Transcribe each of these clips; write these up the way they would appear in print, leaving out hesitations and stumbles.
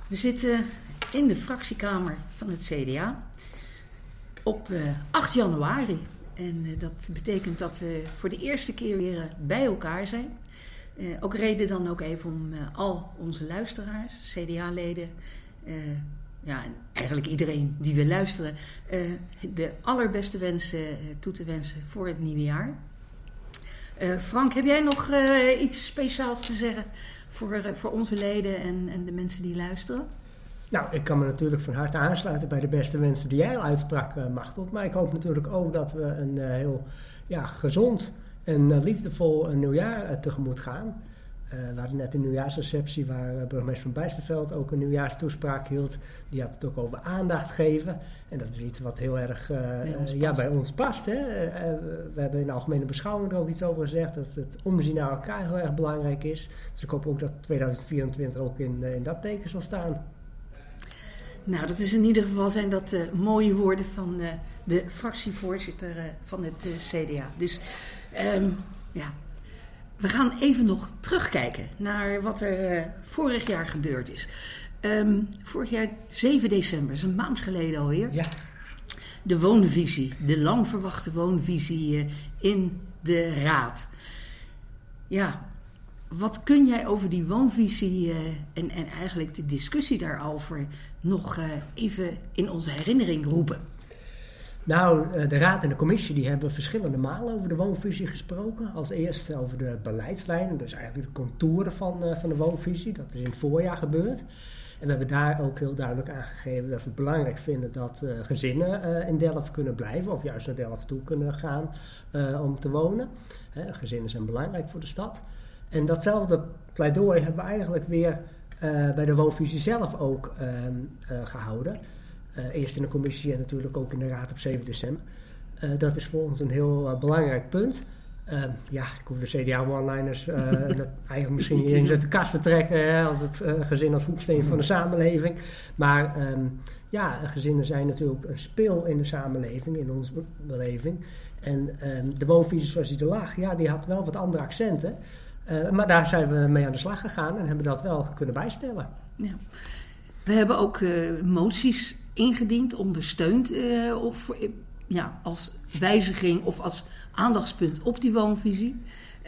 We zitten in de fractiekamer van het CDA op 8 januari. En dat betekent dat we voor de eerste keer weer bij elkaar zijn. Ook reden dan ook even om al onze luisteraars, CDA-leden, en eigenlijk iedereen die wil luisteren, de allerbeste wensen toe te wensen voor het nieuwe jaar. Frank, heb jij nog iets speciaals te zeggen voor onze leden en de mensen die luisteren? Nou, ik kan me natuurlijk van harte aansluiten bij de beste wensen die jij al uitsprak, Machteld. Maar ik hoop natuurlijk ook dat we een heel gezond en liefdevol nieuwjaar tegemoet gaan. We hadden net een nieuwjaarsreceptie waar burgemeester Van Bijsterveld ook een nieuwjaarstoespraak hield. Die had het ook over aandacht geven. En dat is iets wat heel erg bij ons past. Hè? We hebben in de algemene beschouwing er ook iets over gezegd. Dat het omzien naar elkaar heel erg belangrijk is. Dus ik hoop ook dat 2024 ook in dat teken zal staan. Nou, dat is in ieder geval zijn dat mooie woorden van de fractievoorzitter van het CDA. Dus we gaan even nog terugkijken naar wat er vorig jaar gebeurd is. Vorig jaar 7 december, is een maand geleden alweer. Ja. De woonvisie, de lang verwachte woonvisie in de Raad. Ja, wat kun jij over die woonvisie en eigenlijk de discussie daarover nog even in onze herinnering roepen? Nou, de Raad en de Commissie die hebben verschillende malen over de woonvisie gesproken. Als eerste over de beleidslijnen, dus eigenlijk de contouren van de woonvisie. Dat is in het voorjaar gebeurd. En we hebben daar ook heel duidelijk aangegeven dat we het belangrijk vinden dat gezinnen in Delft kunnen blijven. Of juist naar Delft toe kunnen gaan om te wonen. Gezinnen zijn belangrijk voor de stad. En datzelfde pleidooi hebben we eigenlijk weer bij de woonvisie zelf ook gehouden. Eerst in de commissie en natuurlijk ook in de Raad op 7 december. Dat is voor ons een heel belangrijk punt. Ik hoef de CDA-one-liners eigenlijk misschien niet eens uit de kast te trekken als het gezin als hoeksteen van de samenleving. Maar gezinnen zijn natuurlijk een speel in de samenleving, in onze beleving. En de woonvisie zoals die er lag, die had wel wat andere accenten. Maar daar zijn we mee aan de slag gegaan en hebben dat wel kunnen bijstellen. Ja. We hebben ook moties ingediend, ondersteund als wijziging of als aandachtspunt op die woonvisie.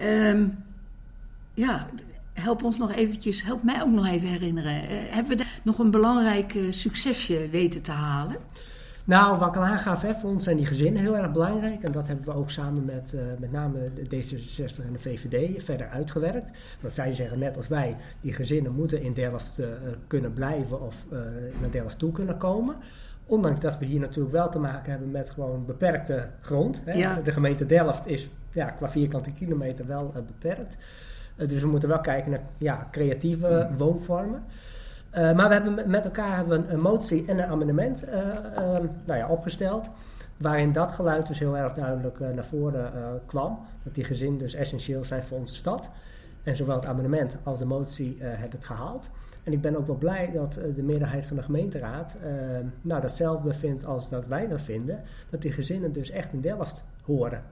Help mij ook nog even herinneren. Hebben we daar nog een belangrijk succesje weten te halen? Nou, wat ik al aangaf, voor ons zijn die gezinnen heel erg belangrijk. En dat hebben we ook samen met name de D66 en de VVD verder uitgewerkt. Want zij zeggen, net als wij, die gezinnen moeten in Delft kunnen blijven of naar Delft toe kunnen komen. Ondanks dat we hier natuurlijk wel te maken hebben met gewoon beperkte grond. Hè. Ja. De gemeente Delft is qua vierkante kilometer wel beperkt. Dus we moeten wel kijken naar creatieve woonvormen. Maar we hebben met elkaar een motie en een amendement opgesteld. Waarin dat geluid dus heel erg duidelijk naar voren kwam. Dat die gezinnen dus essentieel zijn voor onze stad. En zowel het amendement als de motie hebben het gehaald. En ik ben ook wel blij dat de meerderheid van de gemeenteraad datzelfde vindt als dat wij dat vinden. Dat die gezinnen dus echt in Delft horen.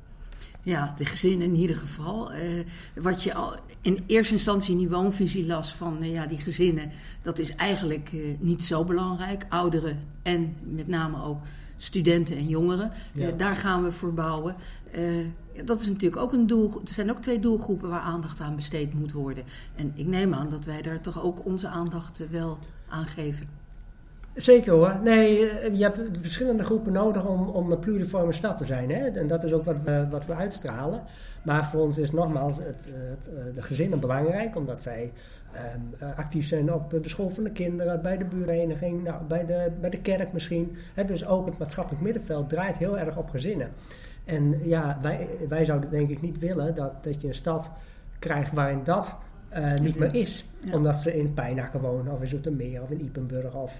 Ja, de gezinnen in ieder geval. Wat je al in eerste instantie in die woonvisie las van die gezinnen, dat is eigenlijk niet zo belangrijk. Ouderen en met name ook studenten en jongeren. Ja. Daar gaan we voor bouwen. Dat is natuurlijk ook een doel. Er zijn ook 2 doelgroepen waar aandacht aan besteed moet worden. En ik neem aan dat wij daar toch ook onze aandacht wel aan geven. Zeker hoor. Nee, je hebt verschillende groepen nodig om een pluriforme stad te zijn. Hè? En dat is ook wat we uitstralen. Maar voor ons is nogmaals de gezinnen belangrijk. Omdat zij actief zijn op de school van de kinderen, bij de buurtvereniging, bij de kerk misschien. Dus ook het maatschappelijk middenveld draait heel erg op gezinnen. En wij zouden denk ik niet willen dat je een stad krijgt waarin dat niet meer is. Ja. Omdat ze in Pijnacker wonen of in Zoetermeer of in Ipenburg of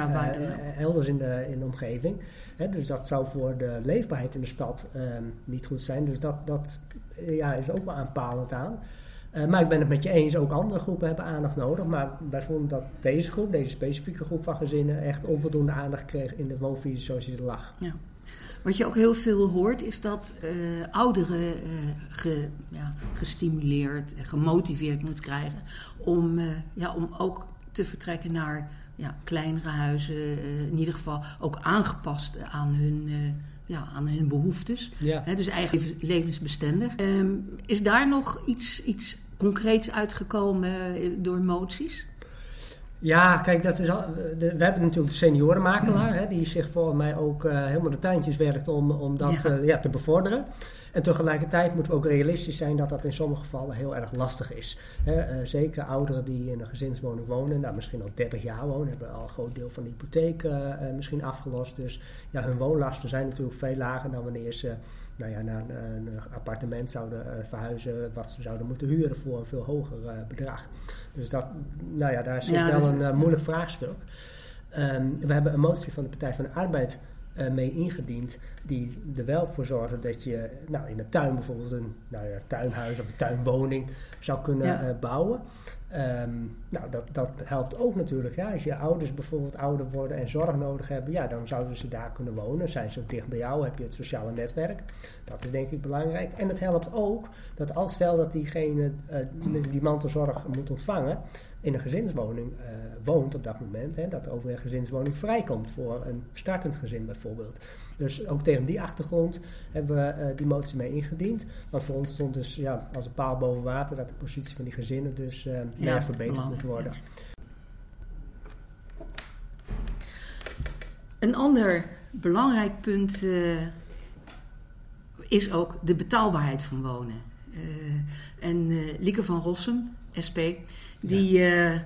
elders in de omgeving. Dus dat zou voor de leefbaarheid in de stad niet goed zijn. Dus dat is ook wel aanpalend aan. Maar ik ben het met je eens, ook andere groepen hebben aandacht nodig. Maar wij vonden dat deze specifieke groep van gezinnen echt onvoldoende aandacht kreeg in de woonvisie zoals die er lag. Ja. Wat je ook heel veel hoort is dat ouderen gestimuleerd en gemotiveerd moet krijgen om ook te vertrekken naar kleinere huizen. In ieder geval ook aangepast aan hun behoeftes. Ja. Dus eigenlijk levensbestendig. Is daar nog iets concreets uitgekomen door moties? Ja, kijk, we hebben natuurlijk de seniorenmakelaar, die zich volgens mij ook helemaal de tuintjes werkt om dat te bevorderen. En tegelijkertijd moeten we ook realistisch zijn dat dat in sommige gevallen heel erg lastig is. Zeker ouderen die in een gezinswoning wonen, misschien al 30 jaar wonen, hebben al een groot deel van de hypotheek misschien afgelost. Dus hun woonlasten zijn natuurlijk veel lager dan wanneer ze naar een appartement zouden verhuizen, wat ze zouden moeten huren voor een veel hoger bedrag. Dus daar zit een moeilijk vraagstuk. We hebben een motie van de Partij van de Arbeid mee ingediend, die er wel voor zorgen dat je in de tuin bijvoorbeeld een tuinhuis of een tuinwoning zou kunnen bouwen. Dat helpt ook natuurlijk. Als je ouders bijvoorbeeld ouder worden en zorg nodig hebben, dan zouden ze daar kunnen wonen. Zijn ze ook dicht bij jou, heb je het sociale netwerk. Dat is denk ik belangrijk. En het helpt ook dat stel dat diegene die mantelzorg moet ontvangen, in een gezinswoning woont op dat moment, dat er over een gezinswoning vrijkomt voor een startend gezin bijvoorbeeld. Dus ook tegen die achtergrond hebben we die motie mee ingediend. Want voor ons stond dus als een paal boven water dat de positie van die gezinnen dus verbeterd moet worden. Ja. Een ander belangrijk punt is ook de betaalbaarheid van wonen. Lieke van Rossum, SP, die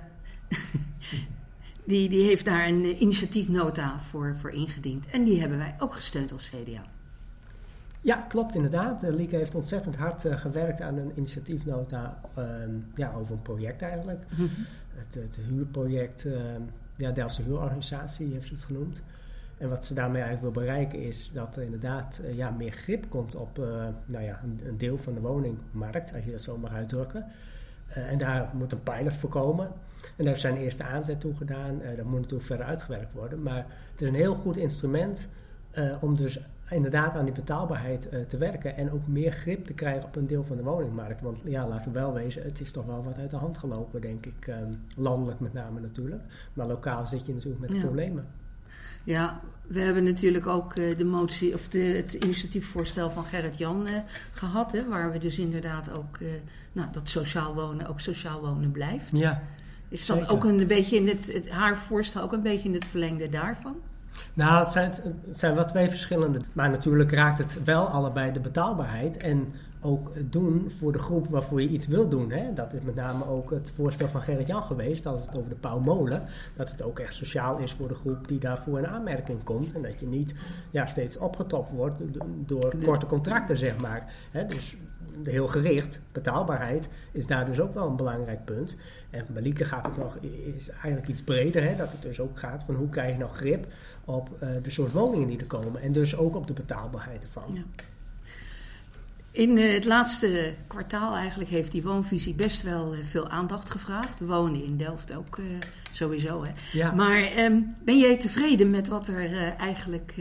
heeft daar een initiatiefnota voor ingediend. En die hebben wij ook gesteund als CDA. Ja, klopt inderdaad. Lieke heeft ontzettend hard gewerkt aan een initiatiefnota over een project eigenlijk. Mm-hmm. Het huurproject, Delftse Huurorganisatie heeft ze het genoemd. En wat ze daarmee eigenlijk wil bereiken is dat er inderdaad meer grip komt op een deel van de woningmarkt, als je dat zo mag uitdrukken. En daar moet een pilot voor komen. En daar heeft zijn eerste aanzet toe gedaan. Dat moet natuurlijk verder uitgewerkt worden. Maar het is een heel goed instrument om dus inderdaad aan die betaalbaarheid te werken. En ook meer grip te krijgen op een deel van de woningmarkt. Want laten we wel wezen, het is toch wel wat uit de hand gelopen, denk ik. Landelijk met name natuurlijk. Maar lokaal zit je natuurlijk met problemen. Ja, we hebben natuurlijk ook de motie of het initiatiefvoorstel van Gerrit-Jan gehad, waar we dus inderdaad ook dat sociaal wonen blijft. Ja, is dat zeker ook een beetje in haar voorstel ook een beetje in het verlengde daarvan? Nou, het zijn wel twee verschillende. Maar natuurlijk raakt het wel allebei de betaalbaarheid en ook doen voor de groep waarvoor je iets wil doen. Dat is met name ook het voorstel van Gerrit-Jan geweest, als het over de Pauwmolen, dat het ook echt sociaal is voor de groep die daarvoor in aanmerking komt. En dat je niet steeds opgetopt wordt door korte contracten, zeg maar. Dus heel gericht, betaalbaarheid is daar dus ook wel een belangrijk punt. En bij Lieke gaat het is eigenlijk iets breder, dat het dus ook gaat van hoe krijg je nou grip op de soort woningen die er komen. En dus ook op de betaalbaarheid ervan. Ja. In het laatste kwartaal eigenlijk heeft die woonvisie best wel veel aandacht gevraagd. Wonen in Delft ook sowieso. Hè? Ja. Maar ben jij tevreden met wat er eigenlijk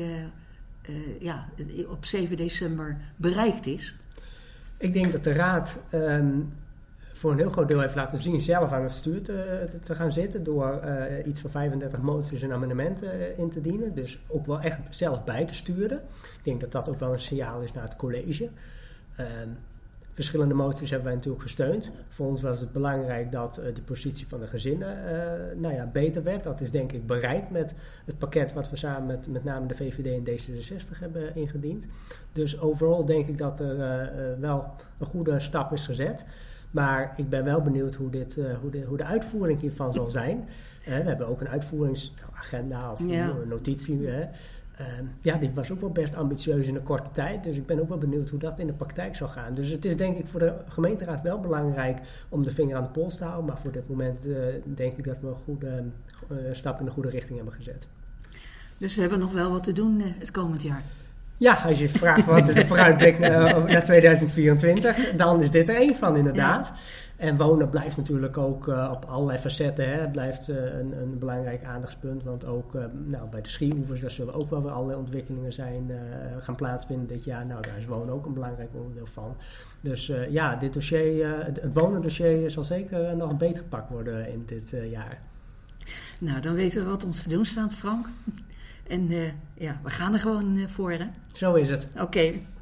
op 7 december bereikt is? Ik denk dat de Raad voor een heel groot deel heeft laten zien zelf aan het stuur te gaan zitten door iets van 35 moties en amendementen in te dienen. Dus ook wel echt zelf bij te sturen. Ik denk dat dat ook wel een signaal is naar het college. Verschillende moties hebben wij natuurlijk gesteund. Voor ons was het belangrijk dat de positie van de gezinnen beter werd. Dat is denk ik bereikt met het pakket wat we samen met name de VVD en D66 hebben ingediend. Dus overal denk ik dat er wel een goede stap is gezet. Maar ik ben wel benieuwd hoe de uitvoering hiervan zal zijn. We hebben ook een uitvoeringsagenda of een notitie. Die was ook wel best ambitieus in een korte tijd. Dus ik ben ook wel benieuwd hoe dat in de praktijk zal gaan. Dus het is denk ik voor de gemeenteraad wel belangrijk om de vinger aan de pols te houden. Maar voor dit moment denk ik dat we een goede stap in de goede richting hebben gezet. Dus we hebben nog wel wat te doen het komend jaar. Ja, als je vraagt wat is de vooruitblik naar 2024, dan is dit er één van inderdaad. Ja. En wonen blijft natuurlijk ook op allerlei facetten. Het blijft een belangrijk aandachtspunt. Want ook bij de Schieroevers, daar zullen ook wel weer allerlei ontwikkelingen gaan plaatsvinden dit jaar. Daar is wonen ook een belangrijk onderdeel van. Dus dit dossier, het wonendossier zal zeker nog beter gepakt worden in dit jaar. Nou, dan weten we wat ons te doen staat, Frank. En we gaan er gewoon voor, hè? Zo is het. Oké.